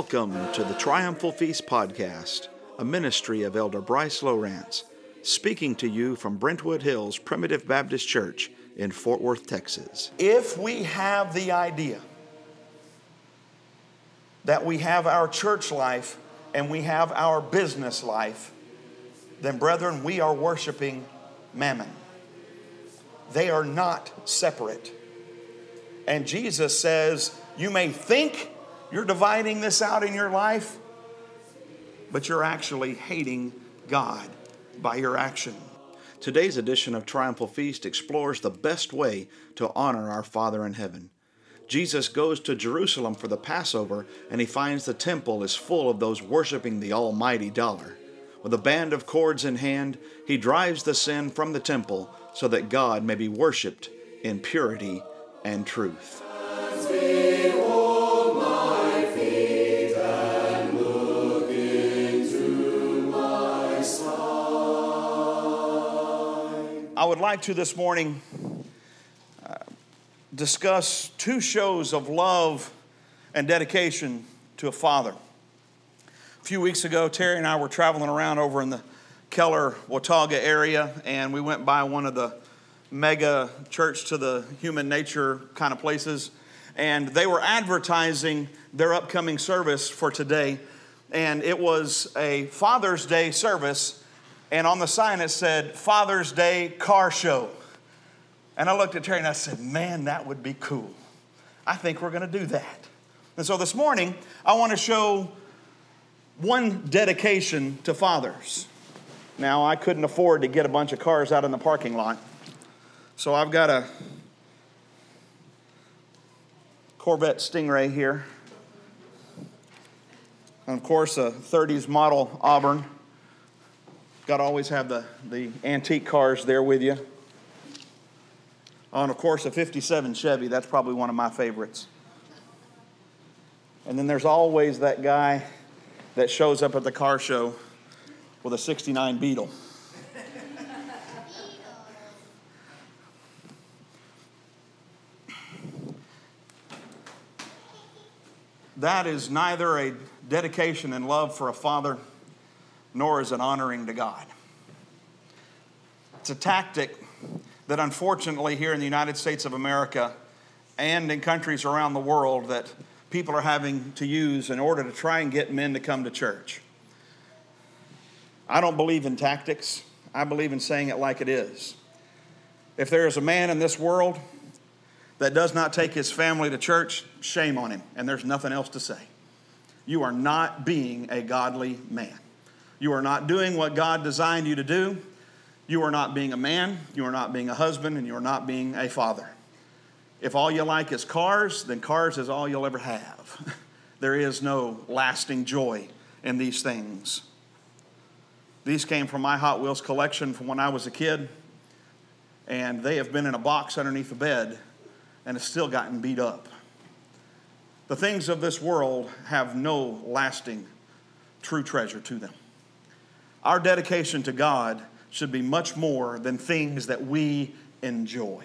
Welcome to the Triumphal Feast Podcast, a ministry of Elder Bryce Lowrance, speaking to you from Brentwood Hills Primitive Baptist Church in Fort Worth, Texas. If we have the idea that we have our church life and we have our business life, then brethren, we are worshiping mammon. They are not separate. And Jesus says, you may think you're dividing this out in your life, but you're actually hating God by your action. Today's edition of Triumphal Feast explores the best way to honor our Father in heaven. Jesus goes to Jerusalem for the Passover, and he finds the temple is full of those worshiping the almighty dollar. With a band of cords in hand, he drives the sin from the temple so that God may be worshiped in purity and truth. I would like to this morning discuss two shows of love and dedication to a father. A few weeks ago, Terry and I were traveling around over in the Keller, Watauga area, and we went by one of the mega church to the human nature kind of places, and they were advertising their upcoming service for today, and it was a Father's Day service. And on the sign it said, Father's Day Car Show. And I looked at Terry and I said, man, that would be cool. I think we're going to do that. And so this morning, I want to show one dedication to fathers. Now, I couldn't afford to get a bunch of cars out in the parking lot. So I've got a Corvette Stingray here. And of course, a 30s model Auburn. Got to always have the antique cars there with you. Oh, and of course, a 57 Chevy. That's probably one of my favorites. And then there's always that guy that shows up at the car show with a 69 Beetle. That is neither a dedication and love for a father, nor is it honoring to God. It's a tactic that unfortunately here in the United States of America and in countries around the world that people are having to use in order to try and get men to come to church. I don't believe in tactics. I believe in saying it like it is. If there is a man in this world that does not take his family to church, shame on him, and there's nothing else to say. You are not being a godly man. You are not doing what God designed you to do. You are not being a man. You are not being a husband. And you are not being a father. If all you like is cars, then cars is all you'll ever have. There is no lasting joy in these things. These came from my Hot Wheels collection from when I was a kid. And they have been in a box underneath the bed and have still gotten beat up. The things of this world have no lasting true treasure to them. Our dedication to God should be much more than things that we enjoy.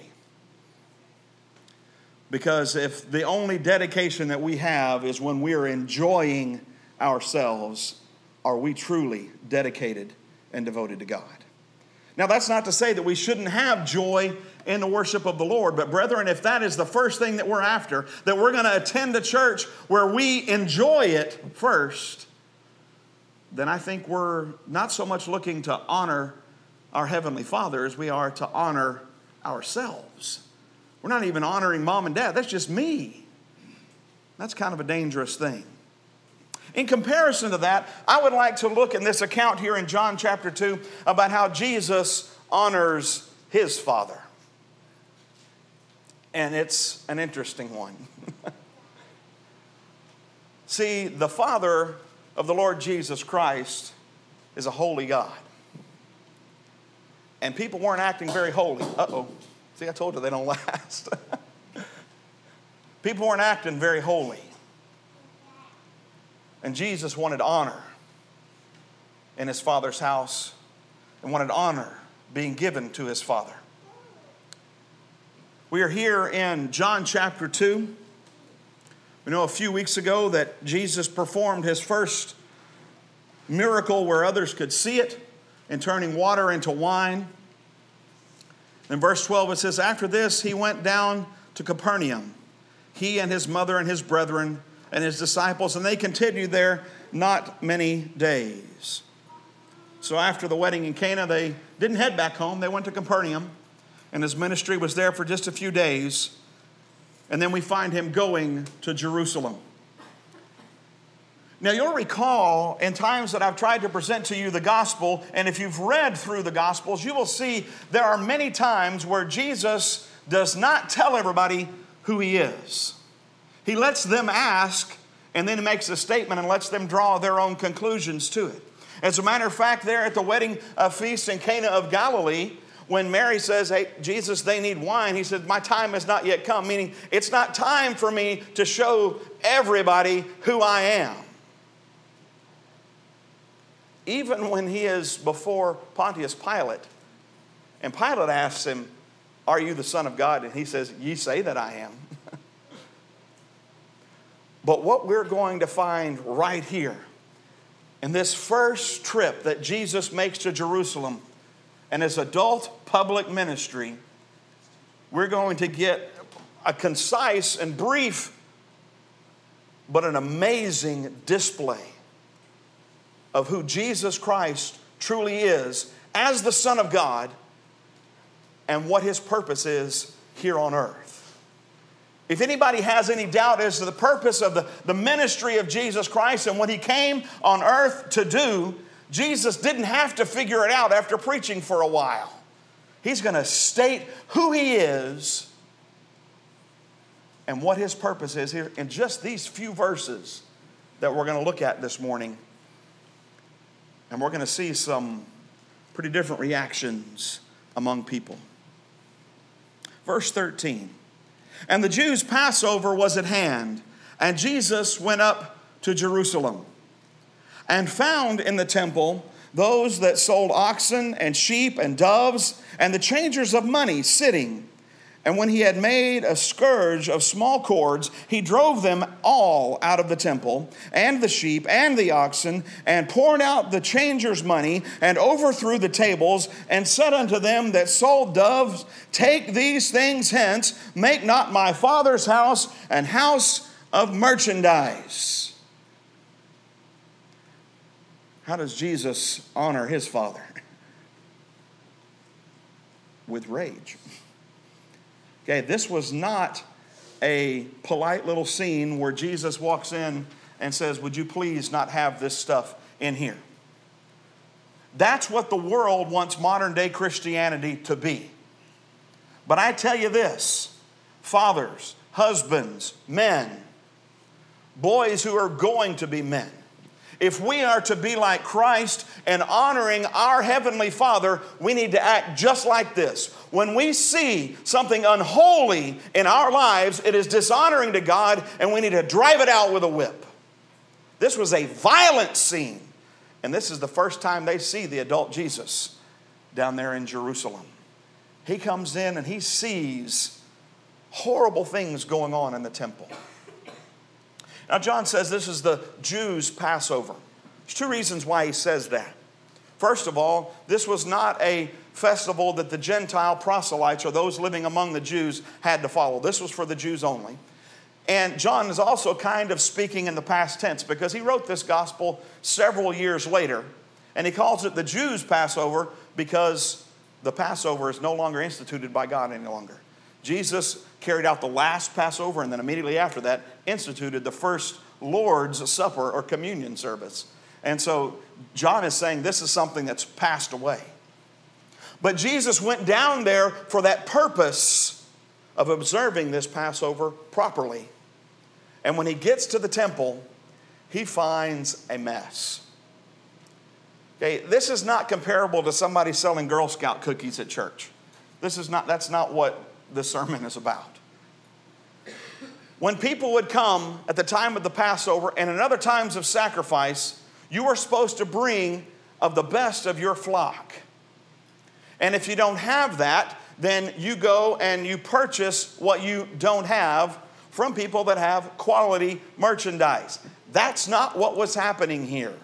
Because if the only dedication that we have is when we are enjoying ourselves, are we truly dedicated and devoted to God? Now, that's not to say that we shouldn't have joy in the worship of the Lord. But brethren, if that is the first thing that we're after, that we're going to attend a church where we enjoy it first, then I think we're not so much looking to honor our Heavenly Father as we are to honor ourselves. We're not even honoring mom and dad. That's just me. That's kind of a dangerous thing. In comparison to that, I would like to look in this account here in John chapter 2 about how Jesus honors his Father. And it's an interesting one. See, the Father of the Lord Jesus Christ is a holy God. And people weren't acting very holy. Uh-oh. See, I told you they don't last. People weren't acting very holy. And Jesus wanted honor in his Father's house and wanted honor being given to his Father. We are here in John chapter 2. We know a few weeks ago that Jesus performed his first miracle where others could see it in turning water into wine. In verse 12 it says, after this he went down to Capernaum, he and his mother and his brethren and his disciples, and they continued there not many days. So after the wedding in Cana, they didn't head back home. They went to Capernaum, and his ministry was there for just a few days. And then we find him going to Jerusalem. Now, you'll recall in times that I've tried to present to you the gospel, and if you've read through the gospels, you will see there are many times where Jesus does not tell everybody who he is. He lets them ask, and then he makes a statement and lets them draw their own conclusions to it. As a matter of fact, there at the wedding feast in Cana of Galilee, when Mary says, hey, Jesus, they need wine, he said, my time has not yet come, meaning it's not time for me to show everybody who I am. Even when he is before Pontius Pilate, and Pilate asks him, are you the Son of God? And he says, ye say that I am. But what we're going to find right here in this first trip that Jesus makes to Jerusalem and his adult public ministry, we're going to get a concise and brief but an amazing display of who Jesus Christ truly is as the Son of God and what his purpose is here on earth. If anybody has any doubt as to the purpose of the ministry of Jesus Christ and what he came on earth to do, Jesus didn't have to figure it out after preaching for a while. He's going to state who he is and what his purpose is here in just these few verses that we're going to look at this morning. And we're going to see some pretty different reactions among people. Verse 13. And the Jews' Passover was at hand, and Jesus went up to Jerusalem, and found in the temple those that sold oxen and sheep and doves, and the changers of money sitting. And when he had made a scourge of small cords, he drove them all out of the temple, and the sheep and the oxen, and poured out the changers' money, and overthrew the tables, and said unto them that sold doves, take these things hence, make not my Father's house an house of merchandise. How does Jesus honor his Father? With rage. Okay, this was not a polite little scene where Jesus walks in and says, would you please not have this stuff in here? That's what the world wants modern day Christianity to be. But I tell you this, fathers, husbands, men, boys who are going to be men, if we are to be like Christ and honoring our Heavenly Father, we need to act just like this. When we see something unholy in our lives, it is dishonoring to God, and we need to drive it out with a whip. This was a violent scene, and this is the first time they see the adult Jesus down there in Jerusalem. He comes in and he sees horrible things going on in the temple. Now, John says this is the Jews' Passover. There's two reasons why he says that. First of all, this was not a festival that the Gentile proselytes or those living among the Jews had to follow. This was for the Jews only. And John is also kind of speaking in the past tense because he wrote this gospel several years later. And he calls it the Jews' Passover because the Passover is no longer instituted by God any longer. Jesus carried out the last Passover and then immediately after that instituted the first Lord's Supper or communion service. And so John is saying this is something that's passed away. But Jesus went down there for that purpose of observing this Passover properly. And when he gets to the temple, he finds a mess. Okay, this is not comparable to somebody selling Girl Scout cookies at church. That's not what this sermon is about. When people would come at the time of the Passover and in other times of sacrifice, you were supposed to bring of the best of your flock. And if you don't have that, then you go and you purchase what you don't have from people that have quality merchandise. That's not what was happening here.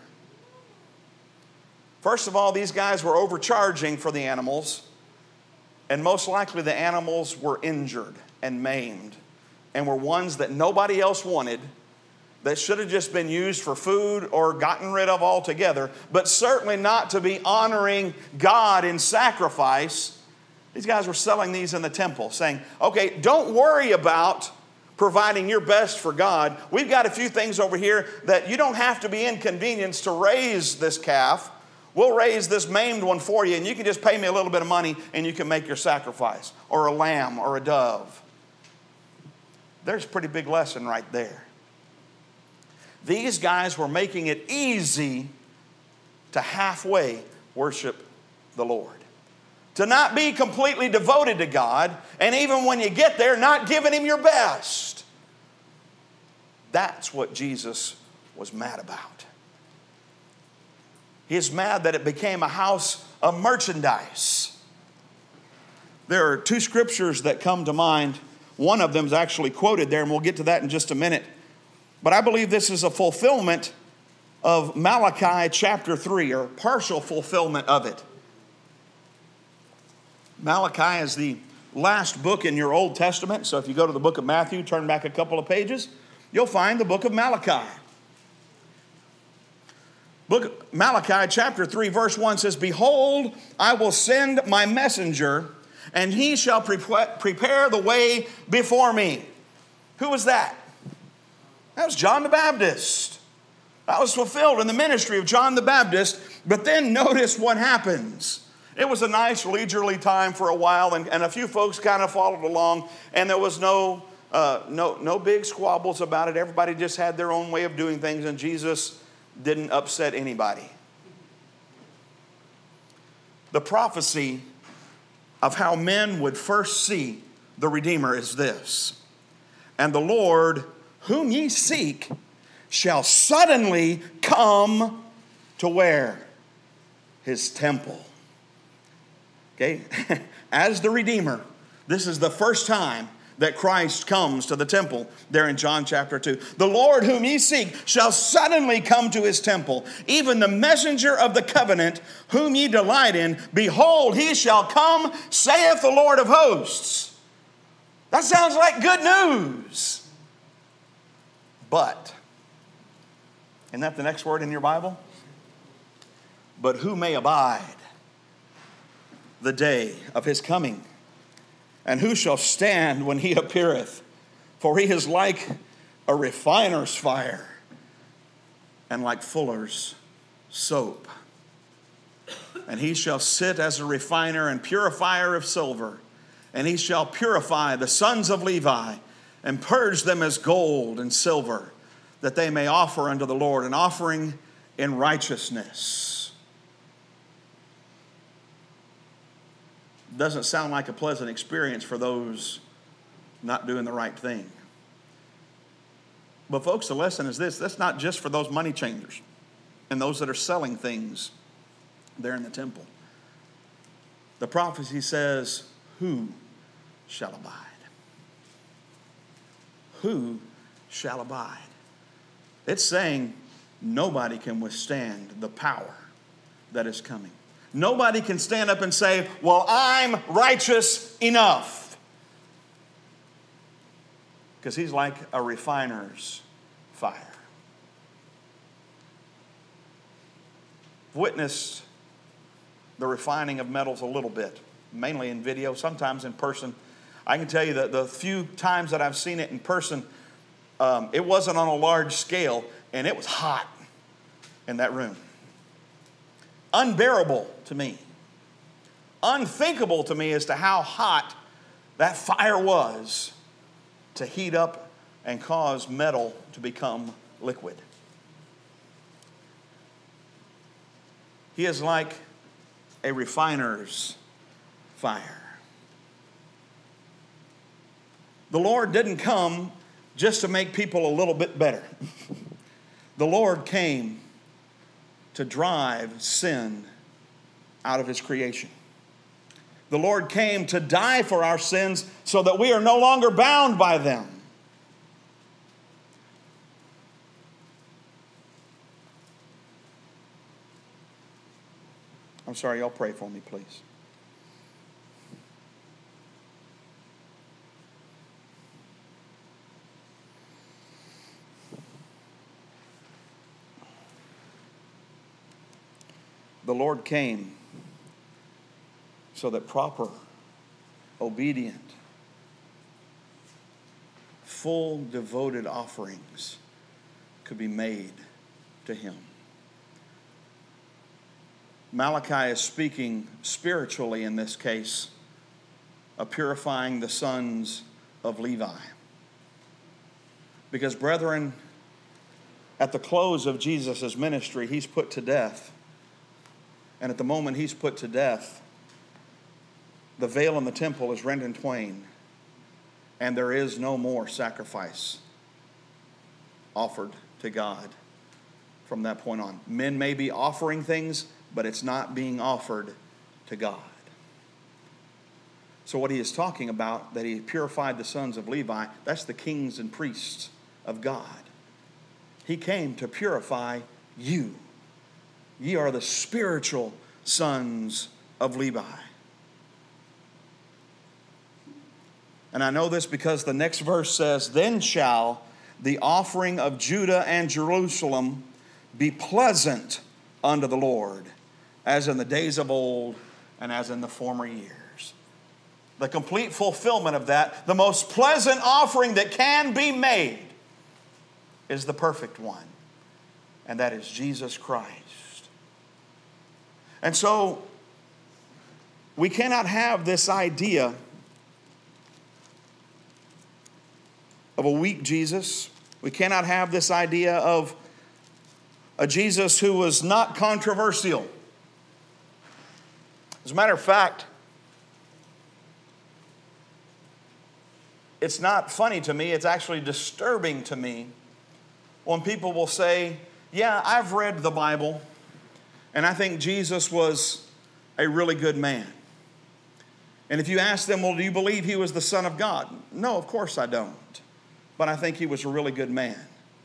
First of all, these guys were overcharging for the animals, and most likely the animals were injured and maimed and were ones that nobody else wanted, that should have just been used for food or gotten rid of altogether, but certainly not to be honoring God in sacrifice. These guys were selling these in the temple, saying, okay, don't worry about providing your best for God. We've got a few things over here that you don't have to be inconvenienced to raise this calf. We'll raise this maimed one for you, and you can just pay me a little bit of money, and you can make your sacrifice, or a lamb or a dove. There's a pretty big lesson right there. These guys were making it easy to halfway worship the Lord. To not be completely devoted to God, and even when you get there, not giving Him your best. That's what Jesus was mad about. He is mad that it became a house of merchandise. There are two scriptures that come to mind. One of them is actually quoted there, and we'll get to that in just a minute. But I believe this is a fulfillment of Malachi chapter 3, or partial fulfillment of it. Malachi is the last book in your Old Testament. So if you go to the book of Matthew, turn back a couple of pages, you'll find the book of Malachi. Malachi chapter 3 verse 1 says, behold, I will send my messenger, and he shall prepare the way before me. Who was that? That was John the Baptist. That was fulfilled in the ministry of John the Baptist. But then notice what happens. It was a nice leisurely time for a while, and a few folks kind of followed along, and there was no big squabbles about it. Everybody just had their own way of doing things, and Jesus didn't upset anybody. The prophecy of how men would first see the Redeemer is this: and the Lord whom ye seek shall suddenly come to where? His temple. Okay, as the Redeemer, this is the first time that Christ comes to the temple there in John chapter 2. The Lord whom ye seek shall suddenly come to his temple. Even the messenger of the covenant whom ye delight in, behold, he shall come, saith the Lord of hosts. That sounds like good news. But, isn't that the next word in your Bible? But who may abide the day of his coming? And who shall stand when he appeareth? For he is like a refiner's fire, and like fuller's soap. And he shall sit as a refiner and purifier of silver. And he shall purify the sons of Levi, and purge them as gold and silver, that they may offer unto the Lord an offering in righteousness. Doesn't sound like a pleasant experience for those not doing the right thing. But folks, the lesson is this: that's not just for those money changers and those that are selling things there in the temple. The prophecy says, who shall abide? Who shall abide? It's saying nobody can withstand the power that is coming. Nobody can stand up and say, well, I'm righteous enough. Because he's like a refiner's fire. I've witnessed the refining of metals a little bit, mainly in video, sometimes in person. I can tell you that the few times that I've seen it in person, it wasn't on a large scale, and it was hot in that room. Unbearable to me. Unthinkable to me as to how hot that fire was to heat up and cause metal to become liquid. He is like a refiner's fire. The Lord didn't come just to make people a little bit better. The Lord came to drive sin out of his creation. The Lord came to die for our sins so that we are no longer bound by them. I'm sorry, y'all pray for me, please. The Lord came so that proper, obedient, full, devoted offerings could be made to Him. Malachi is speaking spiritually in this case of purifying the sons of Levi. Because, brethren, at the close of Jesus' ministry, He's put to death. And at the moment He's put to death, the veil in the temple is rent in twain, and there is no more sacrifice offered to God from that point on. Men may be offering things, but it's not being offered to God. So what He is talking about, that He purified the sons of Levi, that's the kings and priests of God. He came to purify you. Ye are the spiritual sons of Levi. And I know this because the next verse says, Then shall the offering of Judah and Jerusalem be pleasant unto the Lord, as in the days of old and as in the former years. The complete fulfillment of that, the most pleasant offering that can be made, is the perfect one, and that is Jesus Christ. And so, we cannot have this idea of a weak Jesus. We cannot have this idea of a Jesus who was not controversial. As a matter of fact, it's not funny to me, it's actually disturbing to me when people will say, yeah, I've read the Bible, and I think Jesus was a really good man. And if you ask them, well, do you believe He was the Son of God? No, of course I don't. But I think He was a really good man.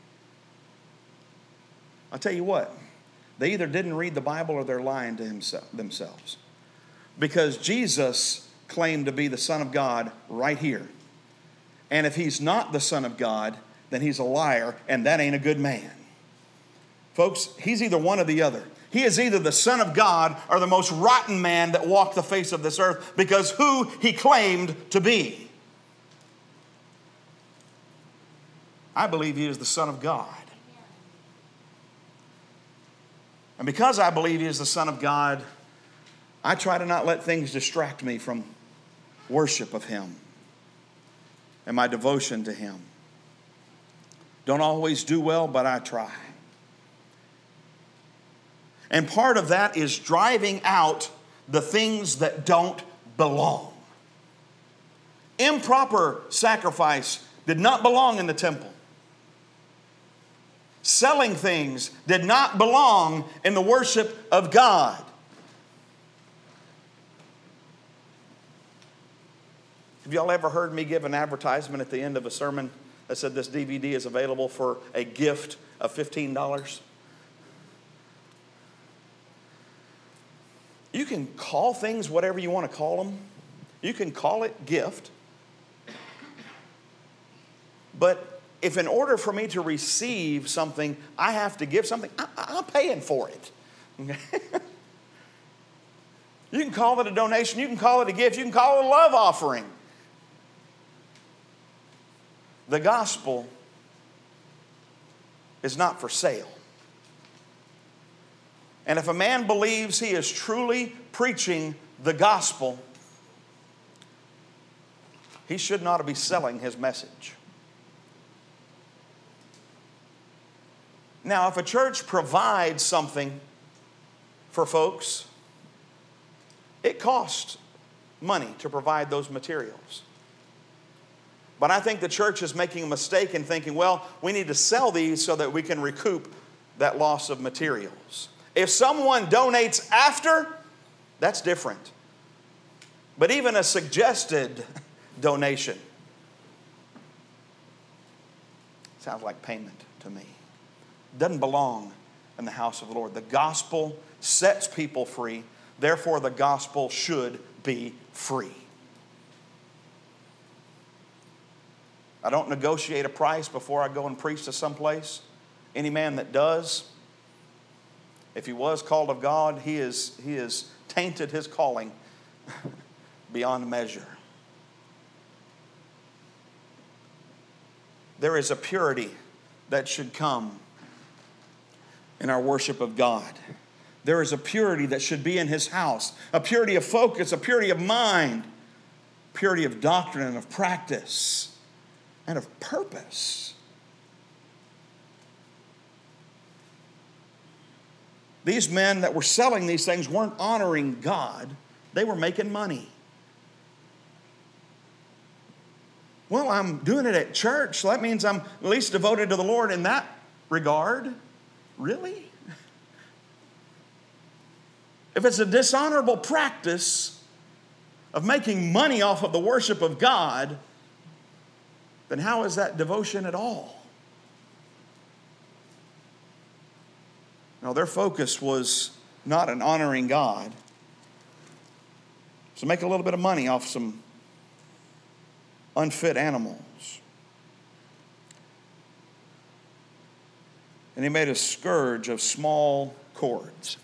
I'll tell you what, they either didn't read the Bible or they're lying to themselves. Because Jesus claimed to be the Son of God right here. And if He's not the Son of God, then He's a liar, and that ain't a good man. Folks, He's either one or the other. He is either the Son of God or the most rotten man that walked the face of this earth, because who He claimed to be. I believe He is the Son of God. And because I believe He is the Son of God, I try to not let things distract me from worship of Him and my devotion to Him. Don't always do well, but I try. And part of that is driving out the things that don't belong. Improper sacrifice did not belong in the temple. Selling things did not belong in the worship of God. Have y'all ever heard me give an advertisement at the end of a sermon that said this DVD is available for a gift of $15? You can call things whatever you want to call them. You can call it gift. But if in order for me to receive something, I have to give something, I'm paying for it. Okay? You can call it a donation. You can call it a gift. You can call it a love offering. The gospel is not for sale. And if a man believes he is truly preaching the gospel, he should not be selling his message. Now, if a church provides something for folks, it costs money to provide those materials. But I think the church is making a mistake in thinking, well, we need to sell these so that we can recoup that loss of materials. If someone donates after, that's different. But even a suggested donation sounds like payment to me. Doesn't belong in the house of the Lord. The gospel sets people free. Therefore, the gospel should be free. I don't negotiate a price before I go and preach to someplace. Any man that does, if he was called of God, he is tainted his calling beyond measure. There is a purity that should come in our worship of God. There is a purity that should be in His house, a purity of focus, a purity of mind, purity of doctrine and of practice and of purpose. These men that were selling these things weren't honoring God. They were making money. Well, I'm doing it at church, so that means I'm at least devoted to the Lord in that regard. Really? If it's a dishonorable practice of making money off of the worship of God, then how is that devotion at all? No, their focus was not in honoring God. So make a little bit of money off some unfit animals. And he made a scourge of small cords.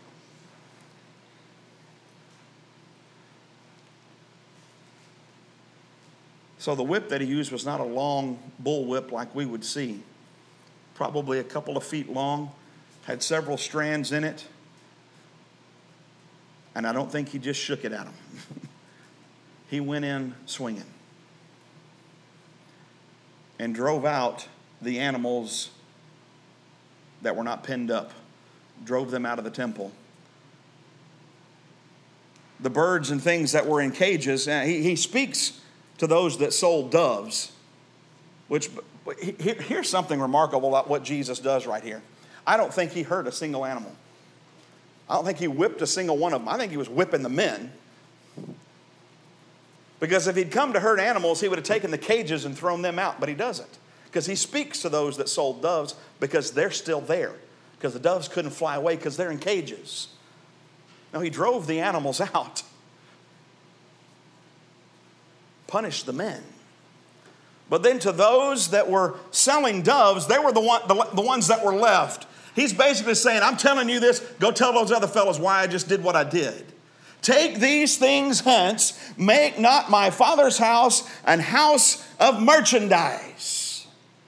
So the whip that he used was not a long bull whip like we would see. Probably a couple of feet long, had several strands in it. And I don't think he just shook it at them. He went in swinging and drove out the animals that were not pinned up, drove them out of the temple. The birds and things that were in cages, he speaks to those that sold doves, which, here's something remarkable about what Jesus does right here. I don't think he hurt a single animal. I don't think he whipped a single one of them. I think he was whipping the men. Because if he'd come to hurt animals, he would have taken the cages and thrown them out, but he doesn't. Because he speaks to those that sold doves because they're still there. Because the doves couldn't fly away because they're in cages. No, he drove the animals out. Punished the men. But then to those that were selling doves, they were the ones that were left. He's basically saying, I'm telling you this, go tell those other fellows why I just did what I did. Take these things hence, make not my Father's house an house of merchandise.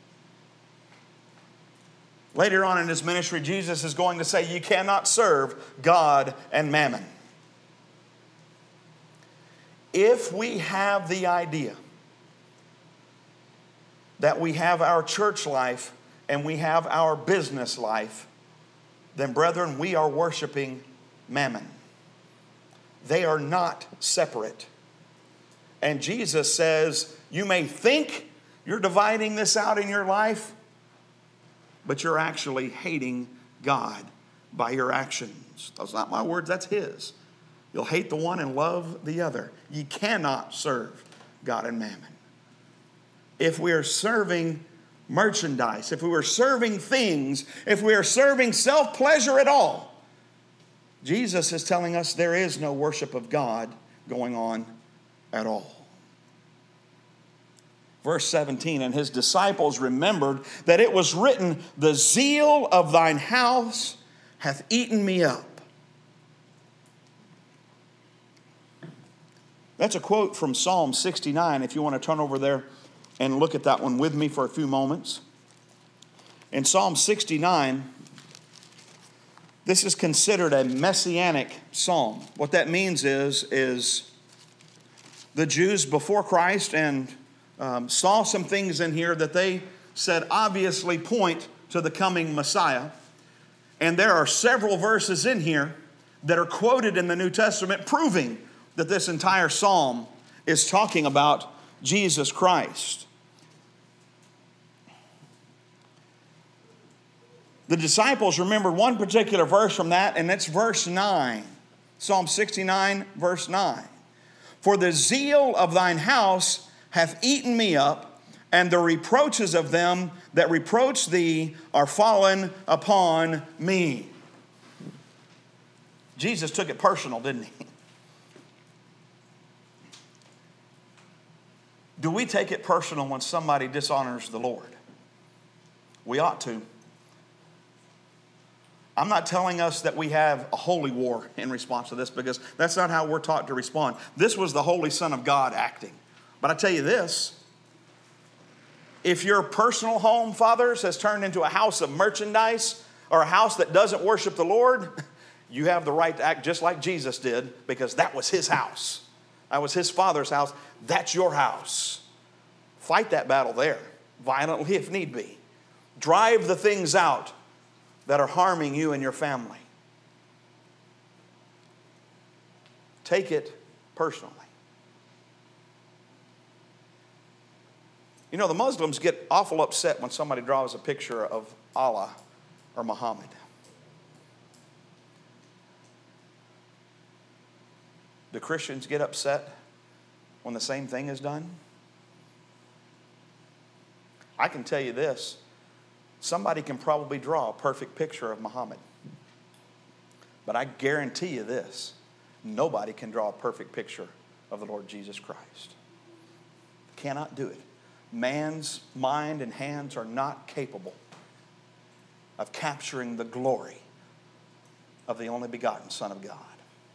Later on in his ministry, Jesus is going to say, you cannot serve God and mammon. If we have the idea that we have our church life and we have our business life, then brethren, we are worshiping mammon. They are not separate. And Jesus says, you may think you're dividing this out in your life, but you're actually hating God by your actions. Those are not my words, that's His. You'll hate the one and love the other. You cannot serve God and mammon. If we are serving merchandise, if we are serving things, if we are serving self-pleasure at all, Jesus is telling us there is no worship of God going on at all. Verse 17, and his disciples remembered that it was written, the zeal of thine house hath eaten me up. That's a quote from Psalm 69, if you want to turn over there and look at that one with me for a few moments. In Psalm 69, this is considered a messianic psalm. What that means is the Jews before Christ and saw some things in here that they said obviously point to the coming Messiah. And there are several verses in here that are quoted in the New Testament proving that this entire psalm is talking about Jesus Christ. The disciples remembered one particular verse from that, and that's verse 9. Psalm 69, verse 9. For the zeal of thine house hath eaten me up, and the reproaches of them that reproach thee are fallen upon me. Jesus took it personal, didn't he? Do we take it personal when somebody dishonors the Lord? We ought to. I'm not telling us that we have a holy war in response to this, because that's not how we're taught to respond. This was the Holy Son of God acting. But I tell you this, if your personal home, fathers, has turned into a house of merchandise or a house that doesn't worship the Lord, you have the right to act just like Jesus did, because that was his house. That was his Father's house. That's your house. Fight that battle there, violently if need be. Drive the things out that are harming you and your family. Take it personally. You know, the Muslims get awful upset when somebody draws a picture of Allah or Muhammad. Do Christians get upset when the same thing is done? I can tell you this. Somebody can probably draw a perfect picture of Muhammad. But I guarantee you this. Nobody can draw a perfect picture of the Lord Jesus Christ. Cannot do it. Man's mind and hands are not capable of capturing the glory of the only begotten Son of God.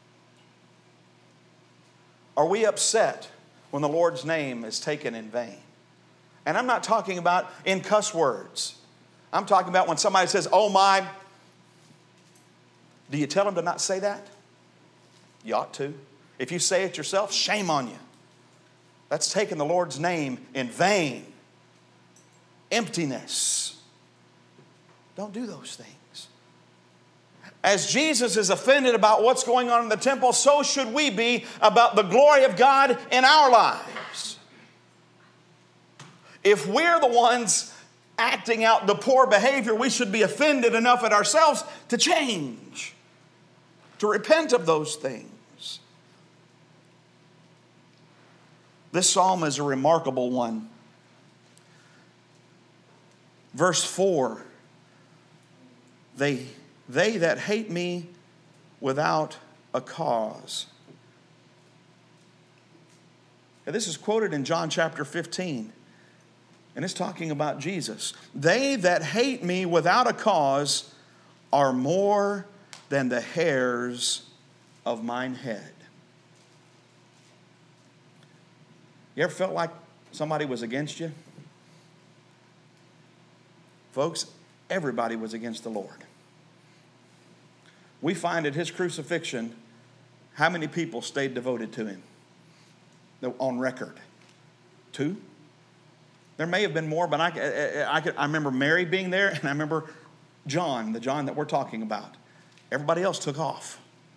Are we upset when the Lord's name is taken in vain? And I'm not talking about in cuss words. I'm talking about when somebody says, "Oh my." Do you tell them to not say that? You ought to. If you say it yourself, shame on you. That's taking the Lord's name in vain. Emptiness. Don't do those things. As Jesus is offended about what's going on in the temple, so should we be about the glory of God in our lives. If we're the ones acting out the poor behavior, we should be offended enough at ourselves to change, to repent of those things. This psalm is a remarkable one. Verse 4, they that hate me without a cause. Now, this is quoted in John chapter 15. And it's talking about Jesus. They that hate me without a cause are more than the hairs of mine head. You ever felt like somebody was against you? Folks, everybody was against the Lord. We find at his crucifixion how many people stayed devoted to him on record. 2? There may have been more, but I remember Mary being there, and I remember John, the John that we're talking about. Everybody else took off.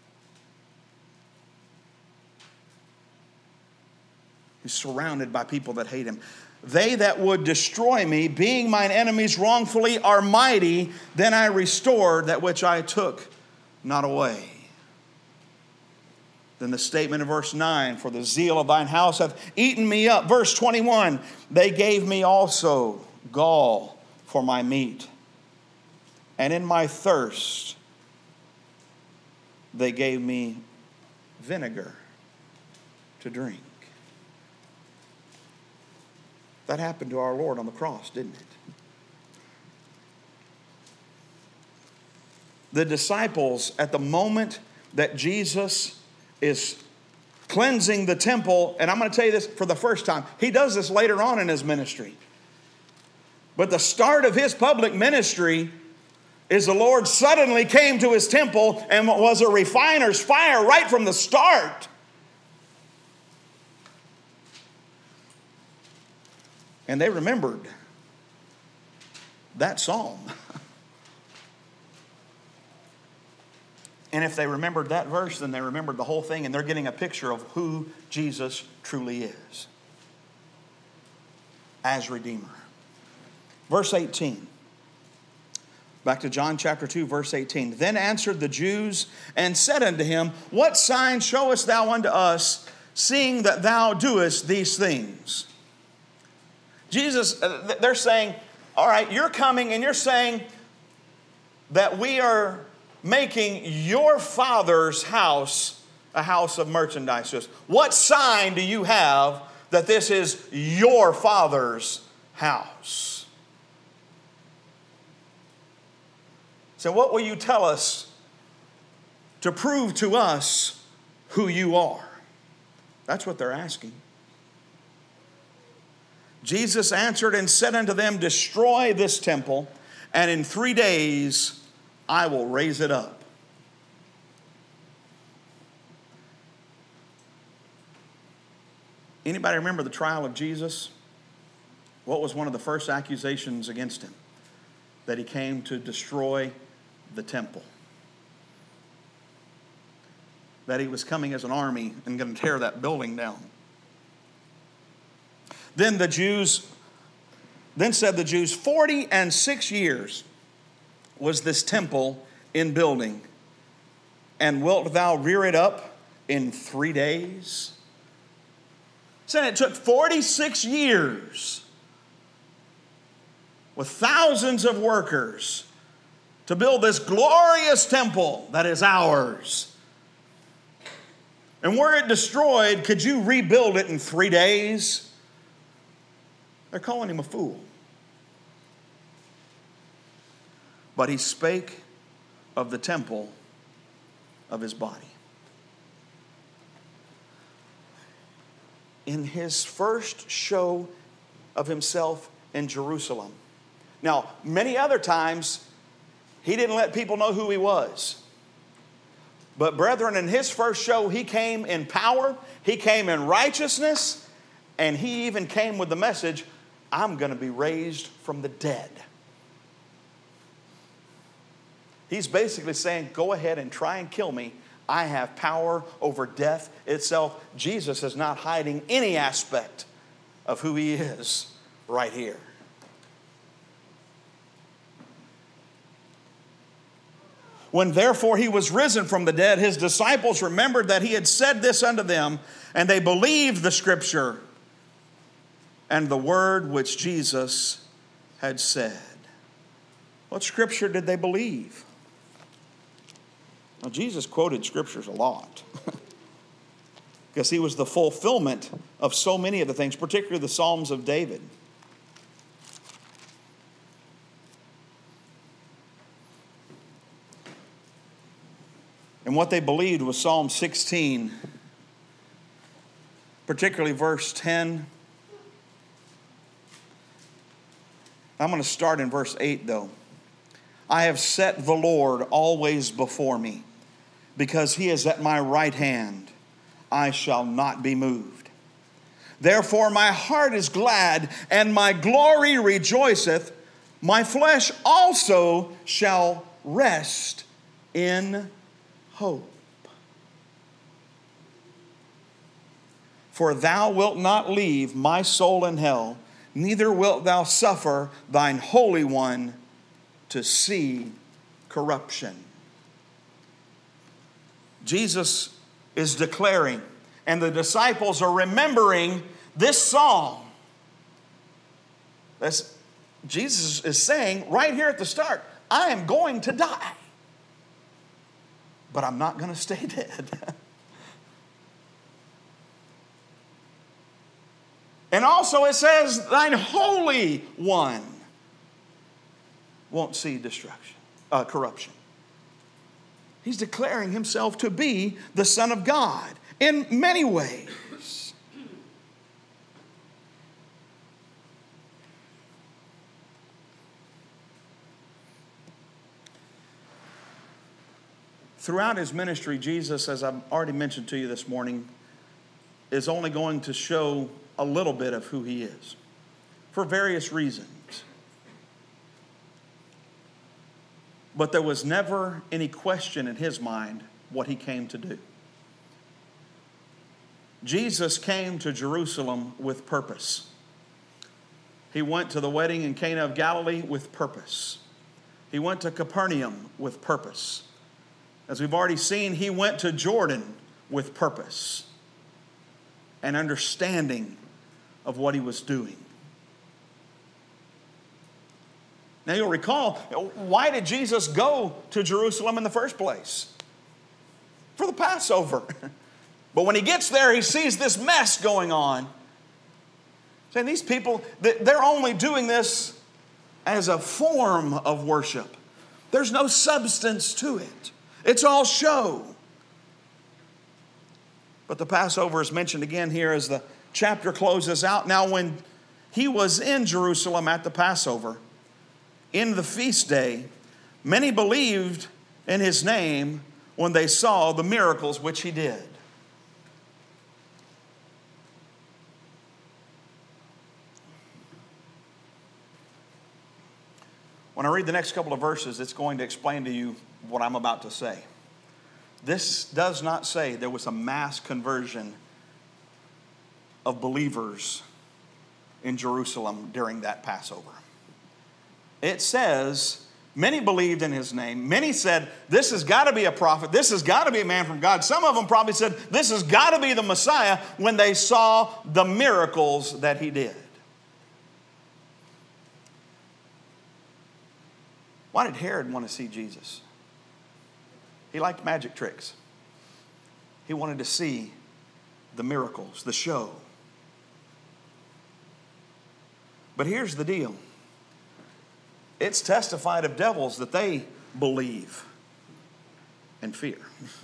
He's surrounded by people that hate him. They that would destroy me, being mine enemies wrongfully, are mighty. Then I restored that which I took not away. Then the statement in verse 9, for the zeal of thine house hath eaten me up. Verse 21, they gave me also gall for my meat, and in my thirst they gave me vinegar to drink. That happened to our Lord on the cross, didn't it? The disciples, at the moment that Jesus is cleansing the temple, and I'm going to tell you this for the first time. He does this later on in his ministry. But the start of his public ministry is the Lord suddenly came to his temple and was a refiner's fire right from the start. And they remembered that psalm. And if they remembered that verse, then they remembered the whole thing, and they're getting a picture of who Jesus truly is as Redeemer. Verse 18. Back to John chapter 2, verse 18. Then answered the Jews and said unto him, what sign showest thou unto us, seeing that thou doest these things? Jesus, they're saying, all right, you're coming and you're saying that we are making your Father's house a house of merchandise to us? What sign do you have that this is your Father's house? So what will you tell us to prove to us who you are? That's what they're asking. Jesus answered and said unto them, destroy this temple, and in 3 days I will raise it up. Anybody remember the trial of Jesus? What was one of the first accusations against him? That he came to destroy the temple. That he was coming as an army and going to tear that building down. Then said the Jews, 46 years was this temple in building, and wilt thou rear it up in 3 days? Said it took 46 years with thousands of workers to build this glorious temple that is ours. And were it destroyed, could you rebuild it in 3 days? They're calling him a fool. But he spake of the temple of his body. In his first show of himself in Jerusalem. Now, many other times, he didn't let people know who he was. But brethren, in his first show, he came in power, he came in righteousness, and he even came with the message, I'm going to be raised from the dead. He's basically saying, go ahead and try and kill me. I have power over death itself. Jesus is not hiding any aspect of who he is right here. When therefore he was risen from the dead, his disciples remembered that he had said this unto them, and they believed the scripture and the word which Jesus had said. What scripture did they believe? Well, Jesus quoted scriptures a lot because he was the fulfillment of so many of the things, particularly the Psalms of David. And what they believed was Psalm 16, particularly verse 10. I'm going to start in verse 8 though. I have set the Lord always before me. Because he is at my right hand, I shall not be moved. Therefore my heart is glad, and my glory rejoiceth. My flesh also shall rest in hope. For thou wilt not leave my soul in hell, neither wilt thou suffer thine Holy One to see corruption. Jesus is declaring, and the disciples are remembering this psalm. Jesus is saying right here at the start, I am going to die, but I'm not going to stay dead. And also it says, thine Holy One won't see corruption. He's declaring himself to be the Son of God in many ways. Throughout his ministry, Jesus, as I've already mentioned to you this morning, is only going to show a little bit of who he is for various reasons. But there was never any question in his mind what he came to do. Jesus came to Jerusalem with purpose. He went to the wedding in Cana of Galilee with purpose. He went to Capernaum with purpose. As we've already seen, he went to Jordan with purpose and understanding of what he was doing. Now you'll recall, why did Jesus go to Jerusalem in the first place? For the Passover. But when he gets there, he sees this mess going on. Saying these people, they're only doing this as a form of worship. There's no substance to it. It's all show. But the Passover is mentioned again here as the chapter closes out. Now when he was in Jerusalem at the Passover, in the feast day, many believed in his name when they saw the miracles which he did. When I read the next couple of verses, it's going to explain to you what I'm about to say. This does not say there was a mass conversion of believers in Jerusalem during that Passover. It says many believed in his name. Many said, this has got to be a prophet. This has got to be a man from God. Some of them probably said, this has got to be the Messiah when they saw the miracles that he did. Why did Herod want to see Jesus? He liked magic tricks. He wanted to see the miracles, the show. But here's the deal. It's testified of devils that they believe and fear.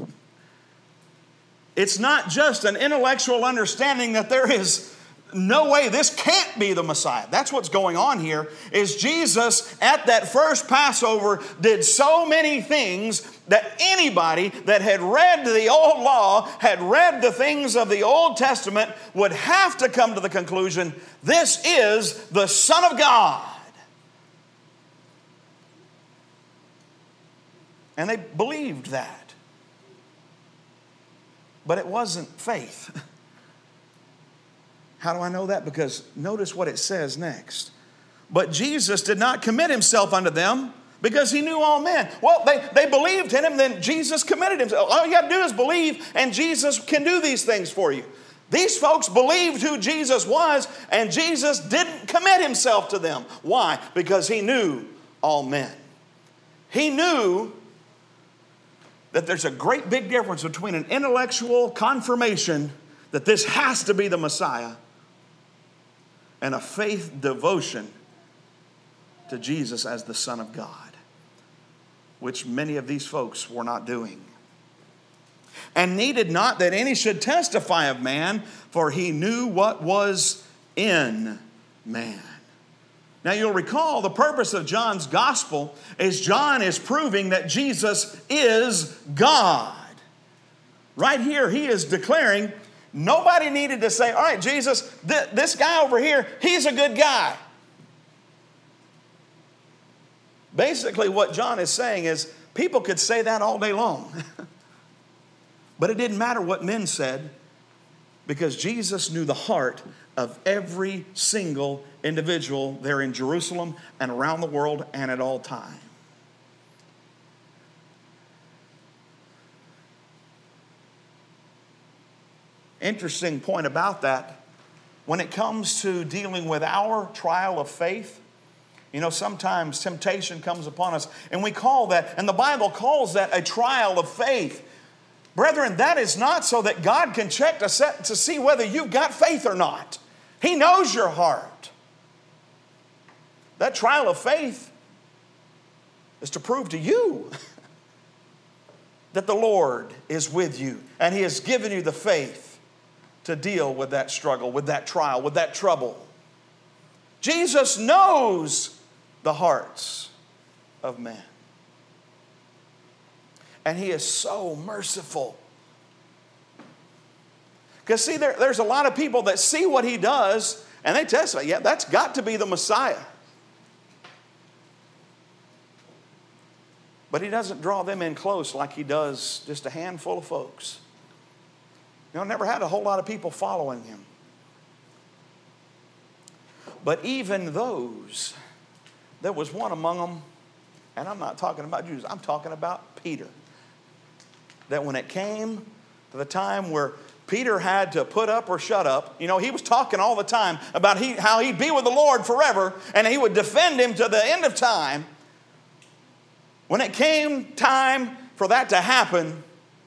It's not just an intellectual understanding that there is no way this can't be the Messiah. That's what's going on here, is Jesus at that first Passover did so many things that anybody that had read the old law, had read the things of the Old Testament, would have to come to the conclusion, this is the Son of God. And they believed that. But it wasn't faith. How do I know that? Because notice what it says next. But Jesus did not commit himself unto them because he knew all men. Well, they believed in him, then Jesus committed himself. All you got to do is believe, and Jesus can do these things for you. These folks believed who Jesus was, and Jesus didn't commit himself to them. Why? Because he knew all men. He knew that there's a great big difference between an intellectual confirmation that this has to be the Messiah and a faith devotion to Jesus as the Son of God, which many of these folks were not doing. And needed not that any should testify of man, for he knew what was in man. Now you'll recall the purpose of John's gospel is John is proving that Jesus is God. Right here he is declaring, nobody needed to say, all right, Jesus, this guy over here, he's a good guy. Basically what John is saying is people could say that all day long. But it didn't matter what men said, because Jesus knew the heart of every single individual there in Jerusalem and around the world and at all time. Interesting point about that, when it comes to dealing with our trial of faith, you know, sometimes temptation comes upon us, and we call that, and the Bible calls that a trial of faith. Brethren, that is not so that God can check to see whether you've got faith or not. He knows your heart. That trial of faith is to prove to you that the Lord is with you, and He has given you the faith to deal with that struggle, with that trial, with that trouble. Jesus knows the hearts of men. And He is so merciful. Because see, there's a lot of people that see what He does and they testify, yeah, that's got to be the Messiah. But He doesn't draw them in close like He does just a handful of folks. You know, never had a whole lot of people following Him. But even those, there was one among them, and I'm not talking about Jews, I'm talking about Peter. That when it came to the time where Peter had to put up or shut up. You know, he was talking all the time about how he'd be with the Lord forever and he would defend him to the end of time. When it came time for that to happen,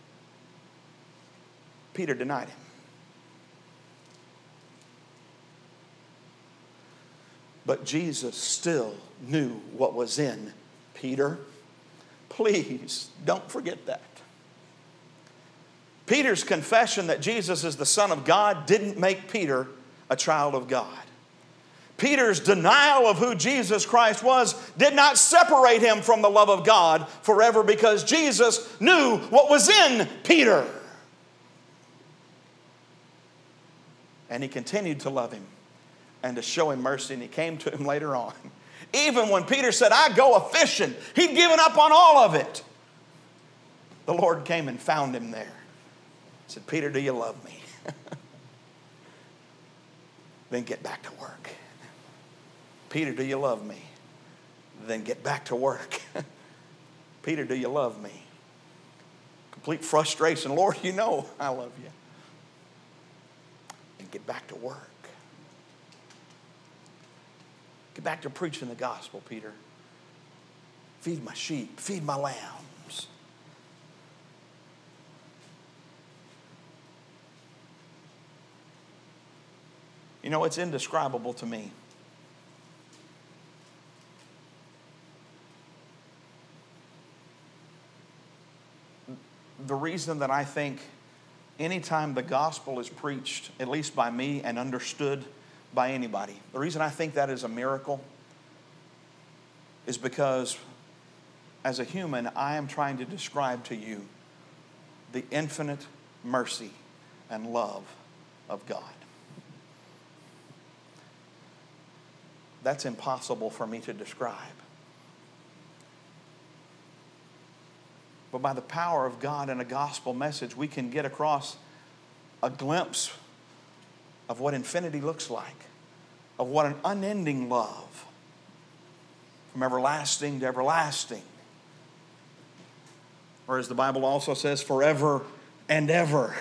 Peter denied him. But Jesus still knew what was in Peter. Please don't forget that. Peter's confession that Jesus is the Son of God didn't make Peter a child of God. Peter's denial of who Jesus Christ was did not separate him from the love of God forever, because Jesus knew what was in Peter. And he continued to love him and to show him mercy, and he came to him later on. Even when Peter said, I go a-fishing, he'd given up on all of it. The Lord came and found him there. He said, Peter, do you love me? Then get back to work. Peter, do you love me? Then get back to work. Peter, do you love me? Complete frustration. Lord, you know I love you. And get back to work. Get back to preaching the gospel, Peter. Feed my sheep. Feed my lambs. You know, it's indescribable to me. The reason that I think anytime the gospel is preached, at least by me, and understood by anybody, the reason I think that is a miracle is because as a human, I am trying to describe to you the infinite mercy and love of God. That's impossible for me to describe. But by the power of God and a gospel message, we can get across a glimpse of what infinity looks like, of what an unending love from everlasting to everlasting. Or as the Bible also says, forever and ever.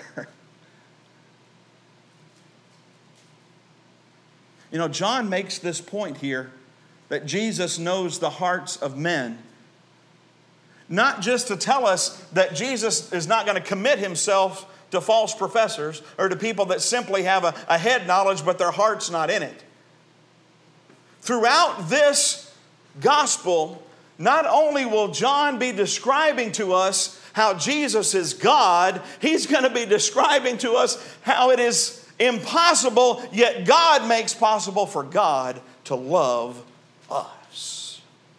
You know, John makes this point here that Jesus knows the hearts of men. Not just to tell us that Jesus is not going to commit himself to false professors or to people that simply have a head knowledge but their heart's not in it. Throughout this gospel, not only will John be describing to us how Jesus is God, he's going to be describing to us how it is impossible, yet God makes possible for God to love us.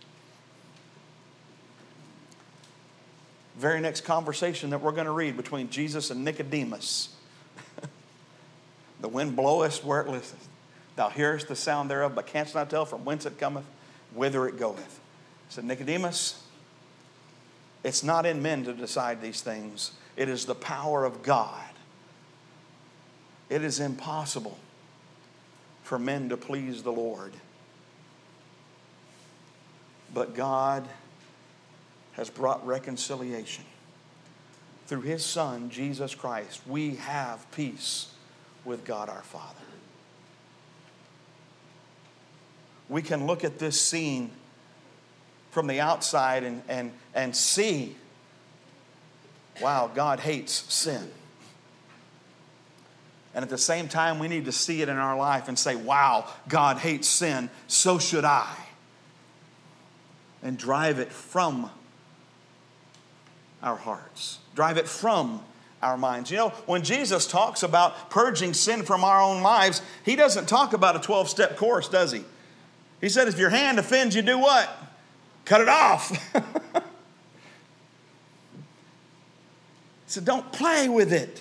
Very next conversation that we're going to read between Jesus and Nicodemus. The wind bloweth where it listeth. Thou hearest the sound thereof, but canst not tell from whence it cometh, whither it goeth. Said Nicodemus, it's not in men to decide these things. It is the power of God. It is impossible for men to please the Lord. But God has brought reconciliation. Through His Son, Jesus Christ, we have peace with God our Father. We can look at this scene from the outside and see, wow, God hates sin. And at the same time, we need to see it in our life and say, wow, God hates sin, so should I. And drive it from our hearts. Drive it from our minds. You know, when Jesus talks about purging sin from our own lives, He doesn't talk about a 12-step course, does He? He said, if your hand offends you, do what? Cut it off. He said, don't play with it.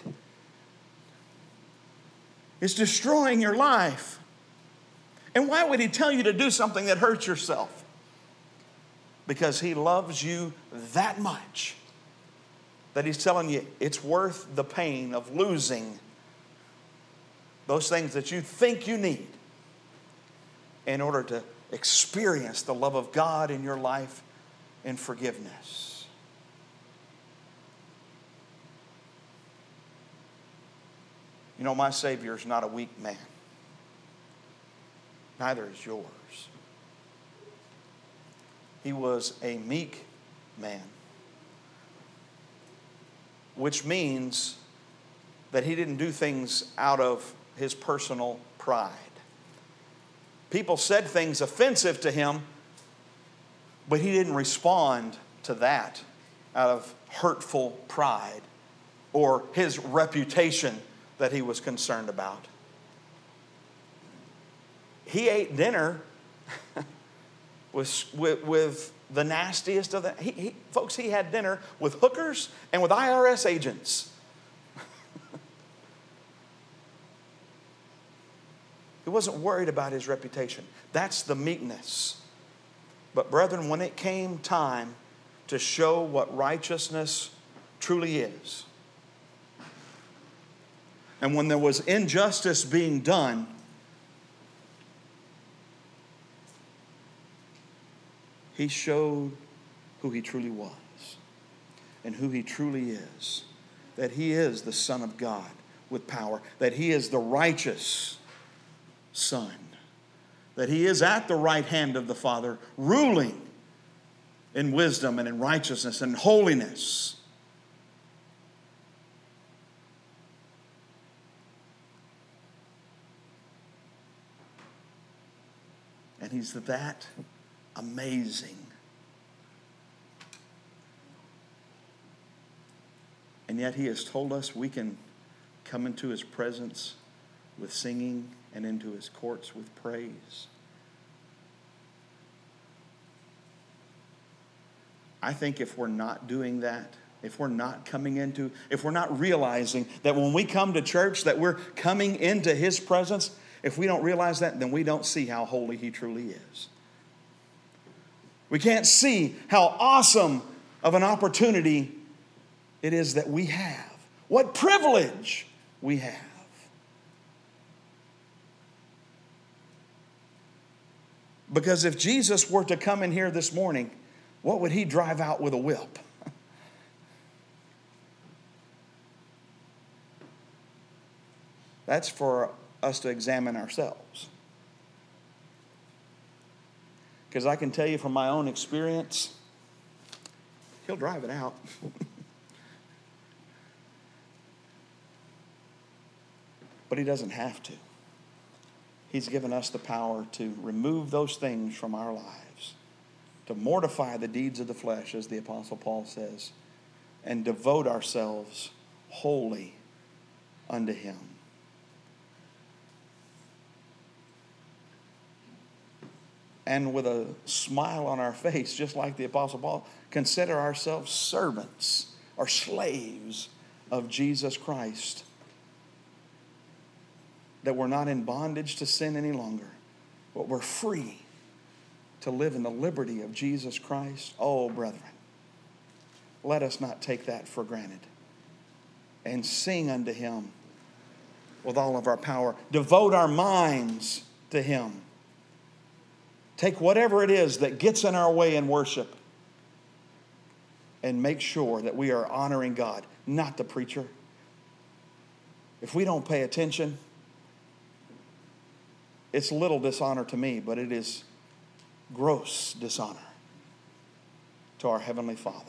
It's destroying your life. And why would He tell you to do something that hurts yourself? Because He loves you that much that He's telling you it's worth the pain of losing those things that you think you need in order to experience the love of God in your life and forgiveness. You know, my Savior is not a weak man. Neither is yours. He was a meek man, which means that he didn't do things out of his personal pride. People said things offensive to him, but he didn't respond to that out of hurtful pride or his reputation that he was concerned about. He ate dinner with the nastiest of the... Folks, he had dinner with hookers and with IRS agents. He wasn't worried about his reputation. That's the meekness. But brethren, when it came time to show what righteousness truly is, and when there was injustice being done, he showed who he truly was and who he truly is. That he is the Son of God with power. That he is the righteous Son. That he is at the right hand of the Father, ruling in wisdom and in righteousness and holiness. And he's that amazing. And yet he has told us we can come into his presence with singing and into his courts with praise. I think if we're not doing that, if we're not realizing that when we come to church that we're coming into his presence, if we don't realize that, then we don't see how holy he truly is. We can't see how awesome of an opportunity it is that we have. What privilege we have. Because if Jesus were to come in here this morning, what would he drive out with a whip? That's for us to examine ourselves. Because I can tell you from my own experience, he'll drive it out. But he doesn't have to. He's given us the power to remove those things from our lives, to mortify the deeds of the flesh, as the Apostle Paul says, and devote ourselves wholly unto him. And with a smile on our face, just like the Apostle Paul, consider ourselves servants or slaves of Jesus Christ. That we're not in bondage to sin any longer, but we're free to live in the liberty of Jesus Christ. Oh, brethren, let us not take that for granted. And sing unto him with all of our power. Devote our minds to him. Take whatever it is that gets in our way in worship and make sure that we are honoring God, not the preacher. If we don't pay attention, it's little dishonor to me, but it is gross dishonor to our Heavenly Father.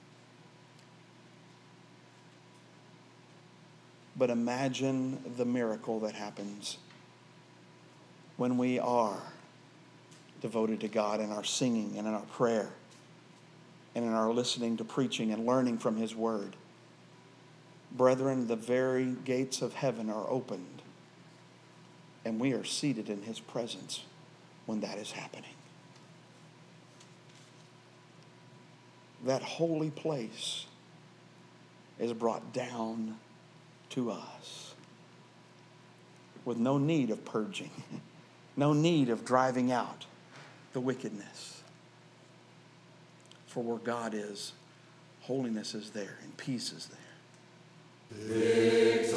But imagine the miracle that happens when we are devoted to God in our singing and in our prayer and in our listening to preaching and learning from his word. Brethren, the very gates of heaven are opened. And we are seated in his presence when that is happening. That holy place is brought down to us with no need of purging, no need of driving out the wickedness. For where God is, holiness is there and peace is there. Victorious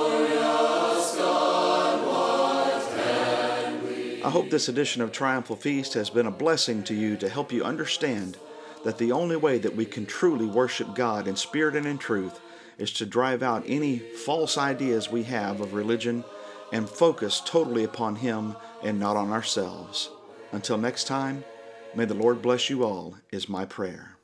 God, what can we... I hope this edition of Triumphal Feast has been a blessing to you to help you understand that the only way that we can truly worship God in spirit and in truth is to drive out any false ideas we have of religion and focus totally upon Him and not on ourselves. Until next time, may the Lord bless you all, is my prayer.